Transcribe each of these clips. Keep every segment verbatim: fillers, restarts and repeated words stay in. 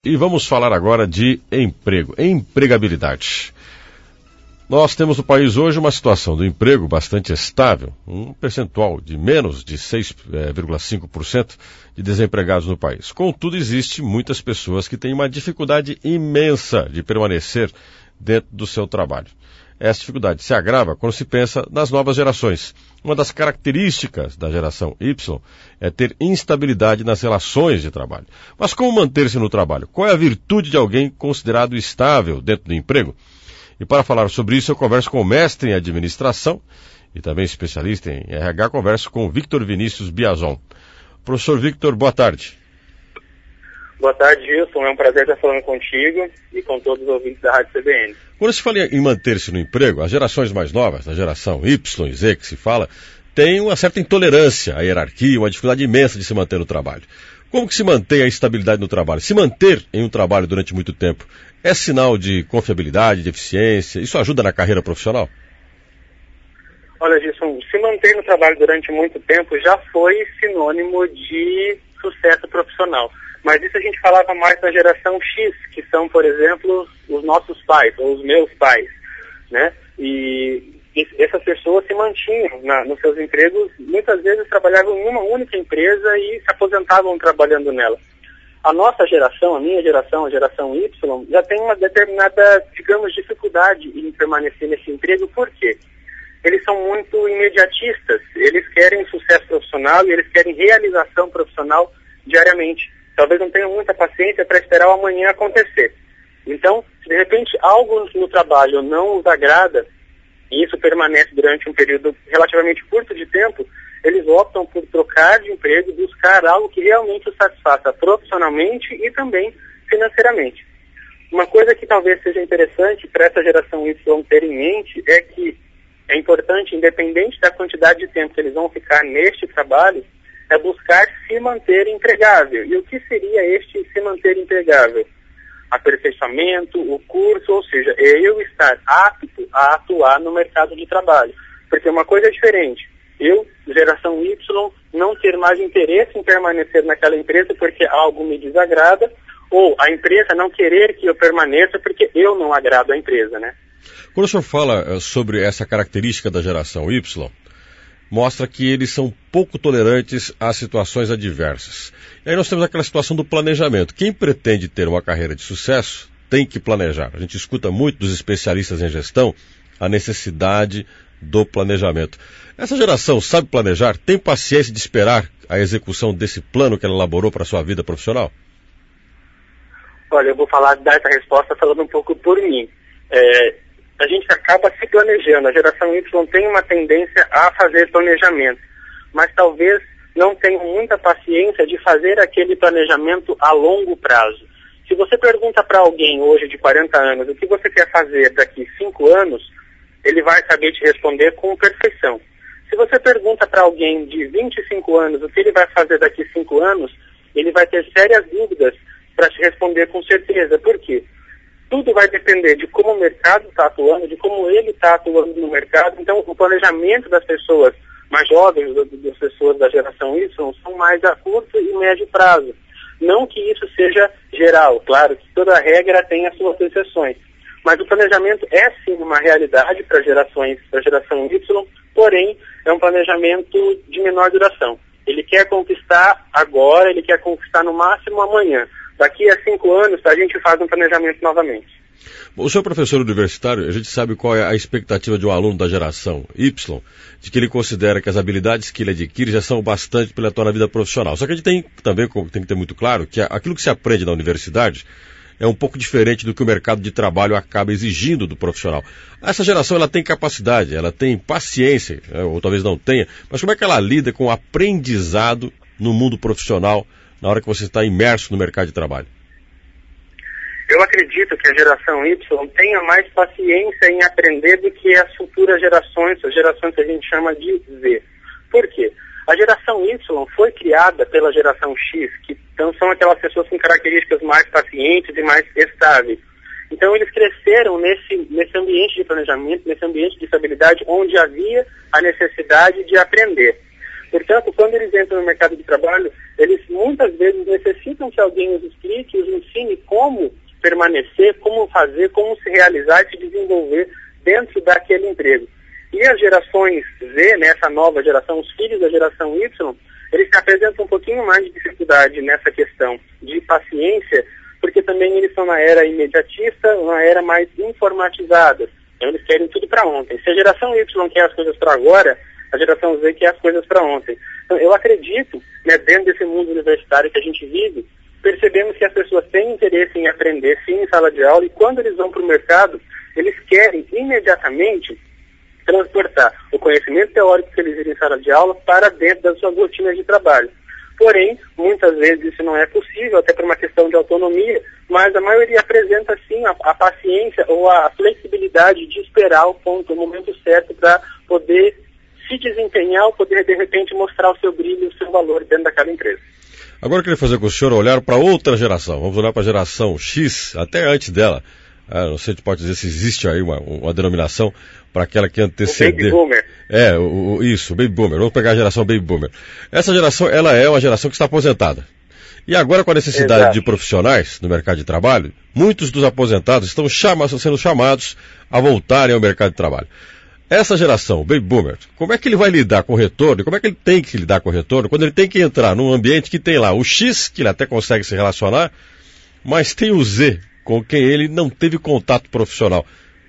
E vamos falar agora de emprego, empregabilidade. Nós temos no país hoje uma situação do emprego bastante estável, um percentual de menos de seis vírgula cinco por cento de desempregados no país. Contudo, existe muitas pessoas que têm uma dificuldade imensa de permanecer dentro do seu trabalho. Essa dificuldade se agrava quando se pensa nas novas gerações. Uma das características da geração Y é ter instabilidade nas relações de trabalho. Mas como manter-se no trabalho? Qual é a virtude de alguém considerado estável dentro do emprego? E para falar sobre isso, eu converso com o mestre em administração e também especialista em R H, converso com o Victor Vinícius Biazon. Professor Victor, boa tarde. Boa tarde, Gilson. É um prazer estar falando contigo e com todos os ouvintes da Rádio C B N. Quando se fala em manter-se no emprego, as gerações mais novas, a geração Y, Z, que se fala, têm uma certa intolerância à hierarquia, uma dificuldade imensa de se manter no trabalho. Como que se mantém a estabilidade no trabalho? Se manter em um trabalho durante muito tempo é sinal de confiabilidade, de eficiência? Isso ajuda na carreira profissional? Olha, Gilson, se manter no trabalho durante muito tempo já foi sinônimo de sucesso profissional. Mas isso a gente falava mais da geração X, que são, por exemplo, os nossos pais, ou os meus pais, né? E essas pessoas se mantinham na, nos seus empregos, muitas vezes trabalhavam em uma única empresa e se aposentavam trabalhando nela. A nossa geração, a minha geração, a geração Y, já tem uma determinada, digamos, dificuldade em permanecer nesse emprego. Por quê? Eles são muito imediatistas, eles querem sucesso profissional e eles querem realização profissional diariamente. Talvez não tenham muita paciência para esperar o amanhã acontecer. Então, se de repente algo no trabalho não os agrada, e isso permanece durante um período relativamente curto de tempo, eles optam por trocar de emprego e buscar algo que realmente os satisfaça profissionalmente e também financeiramente. Uma coisa que talvez seja interessante para essa geração Y ter em mente é que é importante, independente da quantidade de tempo que eles vão ficar neste trabalho, é buscar se manter empregável. E o que seria este se manter empregável? Aperfeiçoamento, o curso, ou seja, é eu estar apto a atuar no mercado de trabalho. Porque uma coisa é diferente. Eu, geração Y, não ter mais interesse em permanecer naquela empresa porque algo me desagrada, ou a empresa não querer que eu permaneça porque eu não agrado a empresa, né? Quando o senhor fala sobre essa característica da geração Y, mostra que eles são pouco tolerantes a situações adversas. E aí nós temos aquela situação do planejamento. Quem pretende ter uma carreira de sucesso tem que planejar. A gente escuta muito dos especialistas em gestão a necessidade do planejamento. Essa geração sabe planejar? Tem paciência de esperar a execução desse plano que ela elaborou para a sua vida profissional? Olha, eu vou falar, dar essa resposta falando um pouco por mim. É, a gente acaba se planejando. A geração Y tem uma tendência a fazer planejamento, mas talvez não tenha muita paciência de fazer aquele planejamento a longo prazo. Se você pergunta para alguém hoje de quarenta anos o que você quer fazer daqui cinco anos, ele vai saber te responder com perfeição. Se você pergunta para alguém de vinte e cinco anos o que ele vai fazer daqui cinco anos, ele vai ter sérias dúvidas para te responder com certeza. Por quê? Tudo vai depender de como o mercado está atuando, de como ele está atuando no mercado. Então, o planejamento das pessoas mais jovens, das pessoas da geração Y, são mais a curto e médio prazo. Não que isso seja geral, claro que toda regra tem as suas exceções. Mas o planejamento é sim uma realidade para gerações, para a geração Y, porém é um planejamento de menor duração. Ele quer conquistar agora, ele quer conquistar no máximo amanhã. Daqui a cinco anos a gente faz um planejamento novamente. O senhor professor universitário, a gente sabe qual é a expectativa de um aluno da geração Y, de que ele considera que as habilidades que ele adquire já são bastante para ele atuar na vida profissional. Só que a gente tem também tem que ter muito claro que aquilo que se aprende na universidade é um pouco diferente do que o mercado de trabalho acaba exigindo do profissional. Essa geração ela tem capacidade, ela tem paciência, ou talvez não tenha, mas como é que ela lida com o aprendizado no mundo profissional na hora que você está imerso no mercado de trabalho? Eu acredito que a geração Y tenha mais paciência em aprender do que as futuras gerações, as gerações que a gente chama de Z. Por quê? A geração Y foi criada pela geração X, que então, são aquelas pessoas com características mais pacientes e mais estáveis. Então, eles cresceram nesse, nesse ambiente de planejamento, nesse ambiente de estabilidade, onde havia a necessidade de aprender. Portanto, quando eles entram no mercado de trabalho, eles muitas vezes necessitam que alguém os explique, os ensine como permanecer, como fazer, como se realizar e se desenvolver dentro daquele emprego. E as gerações Z, né, essa nova geração, os filhos da geração Y, eles se apresentam um pouquinho mais de dificuldade nessa questão de paciência, porque também eles são na era imediatista, uma era mais informatizada. Então eles querem tudo para ontem. Se a geração Y quer as coisas para agora, a geração Z quer as coisas para ontem. Então eu acredito, né, dentro desse mundo universitário que a gente vive, percebemos que as pessoas têm interesse em aprender, sim, em sala de aula, e quando eles vão para o mercado, eles querem imediatamente transportar o conhecimento teórico que eles viram em sala de aula para dentro das suas rotinas de trabalho. Porém, muitas vezes isso não é possível, até por uma questão de autonomia, mas a maioria apresenta sim a, a paciência ou a flexibilidade de esperar o ponto, o momento certo para poder se desempenhar ou poder, de repente, mostrar o seu brilho, o seu valor dentro daquela empresa. Agora eu queria fazer com o senhor olhar para outra geração. Vamos olhar para a geração X, até antes dela. Ah, não sei se pode dizer se existe aí uma, uma denominação para aquela que antecedeu. O Baby Boomer. É, o, o, isso, Baby Boomer. Vamos pegar a geração Baby Boomer. Essa geração, ela é uma geração que está aposentada. E agora, com a necessidade Exato. de profissionais no mercado de trabalho, muitos dos aposentados estão chama, sendo chamados a voltarem ao mercado de trabalho. Essa geração, o Baby Boomer, como é que ele vai lidar com o retorno? Como é que ele tem que lidar com o retorno quando ele tem que entrar num ambiente que tem lá o X, que ele até consegue se relacionar, mas tem o Z, com quem ele não teve contato profissional?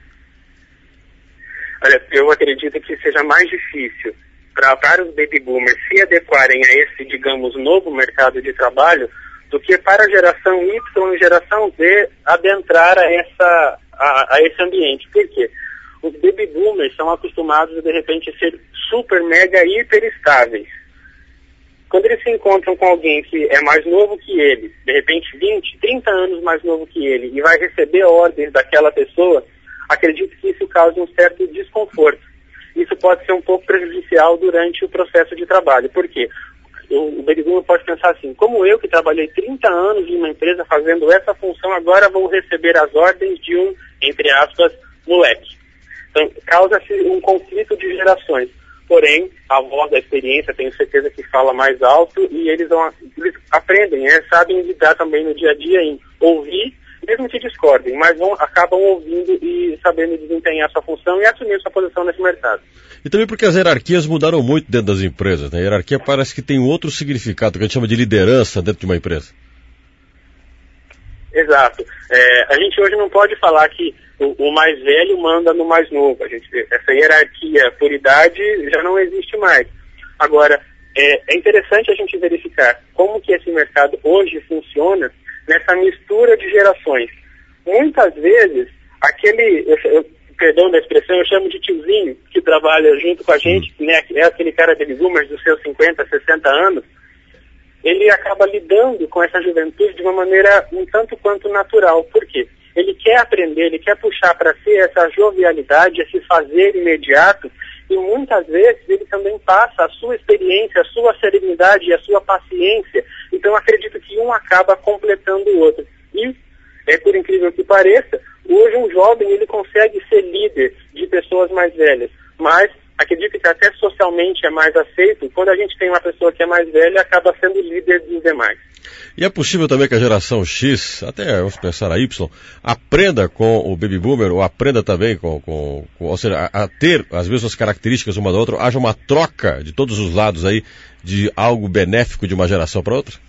Olha, eu acredito que seja mais difícil para, para os Baby Boomers se adequarem a esse, digamos, novo mercado de trabalho, do que para a geração Y e a geração Z adentrar a, essa, a, a esse ambiente. Por quê? Os Baby Boomers são acostumados a, de repente, ser super, mega, hiper estáveis. Quando eles se encontram com alguém que é mais novo que eles, de repente vinte, trinta anos mais novo que ele, e vai receber ordens daquela pessoa, acredito que isso causa um certo desconforto. Isso pode ser um pouco prejudicial durante o processo de trabalho. Por quê? O, o Baby Boomer pode pensar assim, como eu que trabalhei trinta anos em uma empresa fazendo essa função, agora vou receber as ordens de um, entre aspas, moleque. Então, causa-se um conflito de gerações. Porém, a voz da experiência, tenho certeza que fala mais alto, e eles, vão, eles aprendem, né? Sabem lidar também no dia a dia em ouvir, mesmo que discordem, mas vão, acabam ouvindo e sabendo desempenhar sua função e assumir sua posição nesse mercado. E também porque as hierarquias mudaram muito dentro das empresas, né? A hierarquia parece que tem um outro significado, que a gente chama de liderança dentro de uma empresa. Exato. É, a gente hoje não pode falar que o, o mais velho manda no mais novo. A gente, essa hierarquia por idade já não existe mais. Agora, é, é interessante a gente verificar como que esse mercado hoje funciona nessa mistura de gerações. Muitas vezes, aquele, eu, eu, perdão da expressão, eu chamo de tiozinho, que trabalha junto com a gente, né, é aquele cara de boomers dos seus cinquenta, sessenta anos, ele acaba lidando com essa juventude de uma maneira um tanto quanto natural. Por quê? Ele quer aprender, ele quer puxar para si essa jovialidade, esse fazer imediato, e muitas vezes ele também passa a sua experiência, a sua serenidade e a sua paciência. Então acredito que um acaba completando o outro. E, é, por incrível que pareça, hoje um jovem ele consegue ser líder de pessoas mais velhas, mas acredito que até socialmente é mais aceito, quando a gente tem uma pessoa que é mais velha, acaba sendo líder dos demais. E é possível também que a geração X, até vamos pensar a Y, aprenda com o Baby Boomer, ou aprenda também com, com, com ou seja, a, a ter as mesmas características uma da outra, haja uma troca de todos os lados aí, de algo benéfico de uma geração para outra?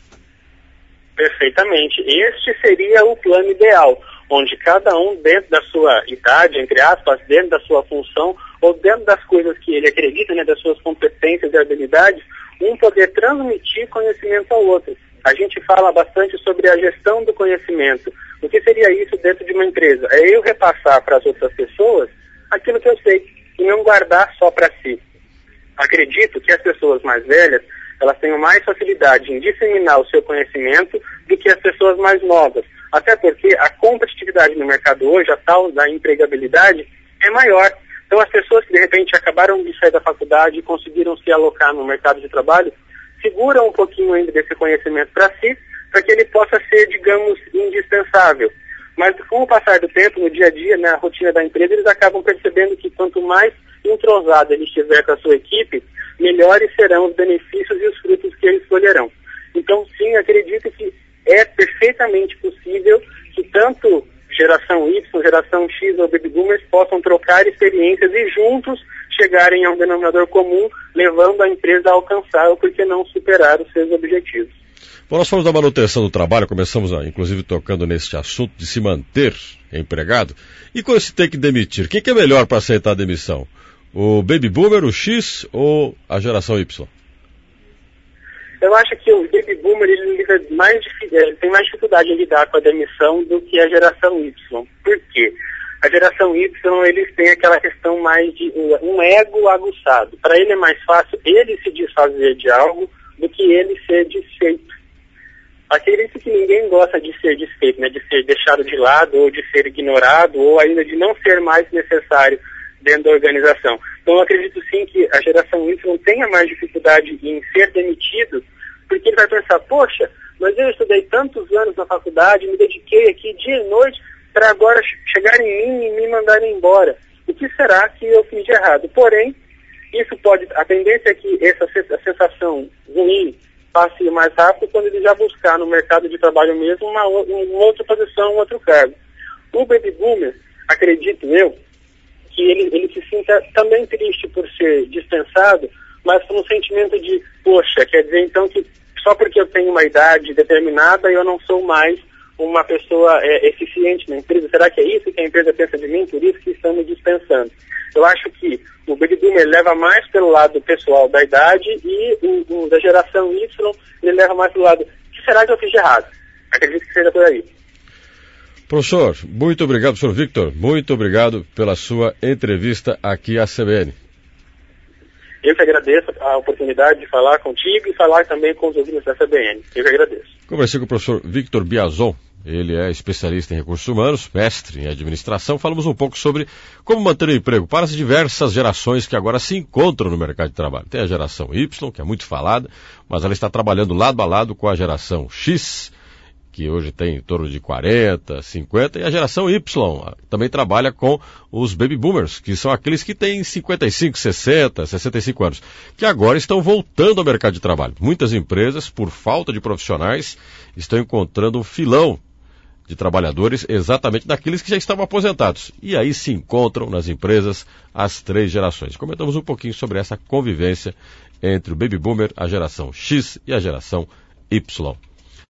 Perfeitamente. Este seria o plano ideal, onde cada um, dentro da sua idade, entre aspas, dentro da sua função, ou dentro das coisas que ele acredita, né, das suas competências e habilidades, um poder transmitir conhecimento ao outro. A gente fala bastante sobre a gestão do conhecimento. O que seria isso dentro de uma empresa? É eu repassar para as outras pessoas aquilo que eu sei e não guardar só para si. Acredito que as pessoas mais velhas, elas tenham mais facilidade em disseminar o seu conhecimento do que as pessoas mais novas. Até porque a competitividade no mercado hoje, a tal da empregabilidade, é maior. Então as pessoas que de repente acabaram de sair da faculdade e conseguiram se alocar no mercado de trabalho, seguram um pouquinho ainda desse conhecimento para si, para que ele possa ser, digamos, indispensável. Mas com o passar do tempo, no dia a dia, na rotina da empresa, eles acabam percebendo que quanto mais entrosado ele estiver com a sua equipe, melhores serão os benefícios e os frutos que eles colherão. Então, sim, acredito que é perfeitamente possível que tanto geração Y, geração X ou Baby Boomers possam trocar experiências e juntos chegarem a um denominador comum, levando a empresa a alcançar ou, por que não, superar os seus objetivos. Bom, nós falamos da manutenção do trabalho, começamos, a, inclusive, tocando neste assunto de se manter empregado. E quando se tem que demitir, quem que é melhor para aceitar a demissão? O Baby Boomer, o X ou a geração Y? Eu acho que o Baby Boomer ele, lida mais, ele tem mais dificuldade em lidar com a demissão do que a geração Y. Por quê? A geração Y, eles têm aquela questão mais de um ego aguçado. Para ele é mais fácil ele se desfazer de algo do que ele ser desfeito. Acredito que ninguém gosta de ser desfeito, né? De ser deixado de lado, ou de ser ignorado, ou ainda de não ser mais necessário dentro da organização. Então eu acredito sim que a geração Y tenha mais dificuldade em ser demitido, porque ele vai pensar, poxa, mas eu estudei tantos anos na faculdade, me dediquei aqui dia e noite para agora chegar em mim e me mandarem embora. O que será que eu fiz de errado? Porém, isso pode, a tendência é que essa a sensação ruim passe mais rápido quando ele já buscar no mercado de trabalho mesmo uma, uma outra posição, um outro cargo. O Baby Boomer, acredito eu, que ele, ele se sinta também triste por ser dispensado, mas com um sentimento de, poxa, quer dizer então que só porque eu tenho uma idade determinada eu não sou mais uma pessoa é, eficiente na empresa. Será que é isso que a empresa pensa de mim? Por isso que estão me dispensando. Eu acho que o Baby Boomer leva mais pelo lado pessoal da idade e o, o da geração Y ele leva mais pelo lado, o que será que eu fiz de errado? Acredito que seja por aí. Professor, muito obrigado, professor Victor, muito obrigado pela sua entrevista aqui à C B N. Eu que agradeço a oportunidade de falar contigo e falar também com os ouvintes da C B N. Eu que agradeço. Conversei com o professor Victor Biazon. Ele é especialista em recursos humanos, mestre em administração. Falamos um pouco sobre como manter o emprego para as diversas gerações que agora se encontram no mercado de trabalho. Tem a geração Y, que é muito falada, mas ela está trabalhando lado a lado com a geração X, que hoje tem em torno de quarenta, cinquenta, e a geração Y também trabalha com os Baby Boomers, que são aqueles que têm cinquenta e cinco, sessenta, sessenta e cinco anos, que agora estão voltando ao mercado de trabalho. Muitas empresas, por falta de profissionais, estão encontrando um filão de trabalhadores exatamente daqueles que já estavam aposentados. E aí se encontram nas empresas as três gerações. Comentamos um pouquinho sobre essa convivência entre o Baby Boomer, a geração X e a geração Y.